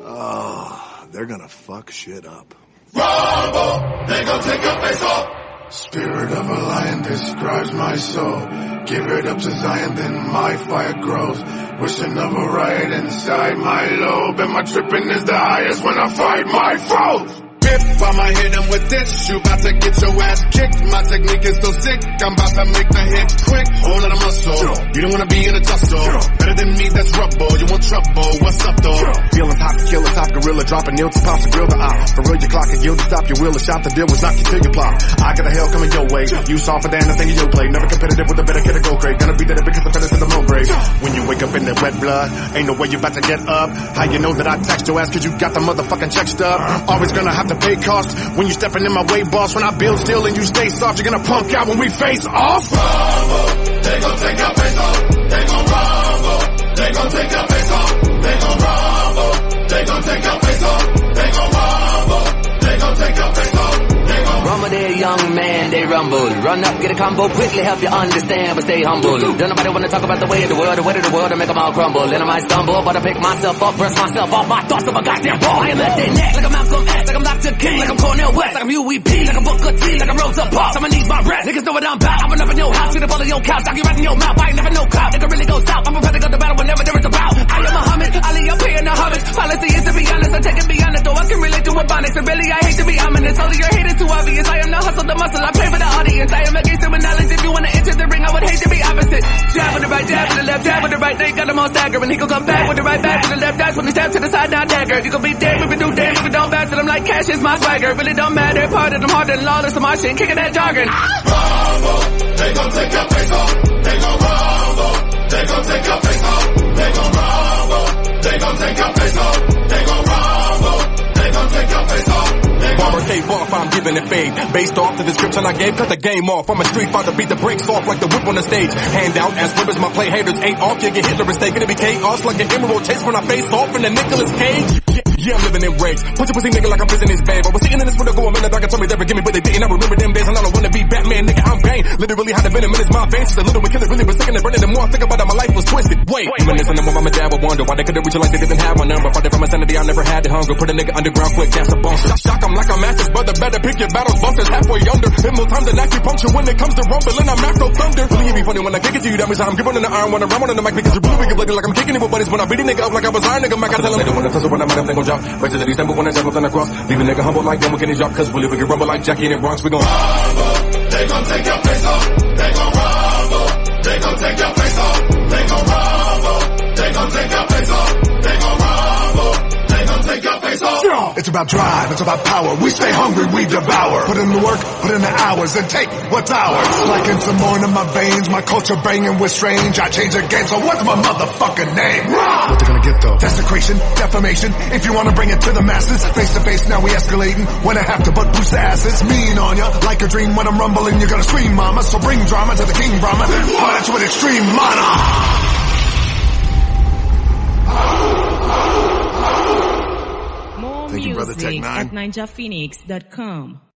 Oh, they're gonna fuck shit up. Rumble, they gon' take your face off. Spirit of a lion describes my soul. Give it up to Zion, then my fire grows. Wishing of a riot inside my lobe. And my tripping is the highest when I fight my foes. I'ma hit him with this. You about to get your ass kicked. My technique is so sick. I'm about to make the hit quick. Whole lot of muscle. You don't wanna be in a tussle. Better than me, that's rubble. You want trouble? What's up though? Feeling hot to kill a top gorilla. Dropping nails to pops and grill the eye. For real, your clock and yield to stop your wheel. A shot the deal was knock you till you plop. I got a hell coming your way. You softer than the thing you play. Never competitive with a better kid to go crate. Gonna be there because the feathers in the moon grave. When you wake up in that wet blood, ain't no way you about to get up. How you know that I text your ass cause you got the motherfucking check stub? Always gonna have to pay cost. When you stepping in my way, boss, when I build still and you stay soft, you're gonna punk out when we face off. Rumble, they gon' take your face off. They gon' rumble, they gon' take your face off. They gon' rumble, they gon' take your face off. They gon' rumble, they gon' take your face off. Rumble there, young man, they rumble. Run up, get a combo, quickly help you understand, but stay humble. Don't nobody wanna talk about the way of the world to make them all crumble. Then I might stumble, but I pick myself up, brush myself off my thoughts of a goddamn ball. I am at their neck, like I'm Malcolm X, like I'm Dr. King, like I'm Cornel West, like I'm UEP, like I'm Booker T, like I'm Rosa Parks. I'ma need my rest, niggas know what I'm about. I'm up in your house, get up all in your couch, I'll get right in your mouth. I ain't never no clout, nigga really go south. I'm prepared to go to battle whenever there is a bout. I am Muhammad, Ali, I'm paying the homage. Policy is to be honest, I take it beyond it, though I can relate to Ebonics. And really, I hate to be ominous, only your hate is too obvious. I am the hustle, the muscle, I play for the audience. I am against it with knowledge. If you wanna enter the ring, I would hate to be opposite. Jab with the right, jab with the left, jab with the right. They got them all staggering. He gon' come back with the right, back with the left. That's when he stab to the side, now dagger. You gon' be dead if you do damn, if you don't back to them like cash is my swagger. Really don't matter, part of them harder than lawless. So my shit kicking that jargon. Rumble, they gon' take your face off. They gon' rumble, they gon' take your face off. They gon' rumble, they gon' take your face off. They gon' rumble, they gon' take your face off. Barber cave off, I'm giving it fade. Based off the description I gave, cut the game off. I'm a street fighter, beat the brakes off like the whip on the stage. Hand out as ribbons, my play haters ain't off. You get Hitler is taking it be chaos like an emerald chase when I face off in the Nicolas Cage. Yeah, I'm living in breaks. Put your pussy nigga like I'm prison his bag. I was sitting in this window going, man, the dog told me never give me, but they didn't. I remember them days and I don't wanna be Batman, nigga, I'm Bane. Literally had a venom in my veins. Since the little killer really was sticking and burning. The more I think about it, my life was twisted. Wait, reminiscing of my mama dad would wonder why they couldn't reach it like they didn't have my number. Fighting for my sanity, I never had the hunger. Put a nigga underground quick, that's a bump. Shock him like a master's brother, better pick your battles. Busters halfway under. Hit more time than acupuncture when it comes to rumbling. I'm afro thunder. Really be funny when I kick it to you, that means I'm giving the iron when I run on the mic because you're really bloody like I'm kicking it with buddies when I beat a nigga up like I was iron nigga. I gotta tell him they don't wanna tussle when I'm at them, they gon' drop. Right to the December when I jump up on the cross. Leave a nigga humble like them, we can drop cause we live, we can rumble like Jackie in the Bronx. We gon' rumble, they gon' take your face off. They gon' rumble, they gon' take your face off. They gon' rumble, they gon' take your face off. They gon' rumble, they gon' take your face off. It's about drive, it's about power. We stay hungry, we devour. Put in the work, put in the hours, and take what's ours. Like in some more in my veins, my culture banging with strange. I change the game, so what's my motherfucking name? What they gonna get though? Desecration, defamation. If you wanna bring it to the masses, face to face, now we escalating. When I have to butt boost the asses, mean on ya. Like a dream when I'm rumbling, you're gonna scream, mama. So bring drama to the King Brahma. Fight it with extreme mana. More Thank you, Brother music Tech9. at ninjaphoenix.com.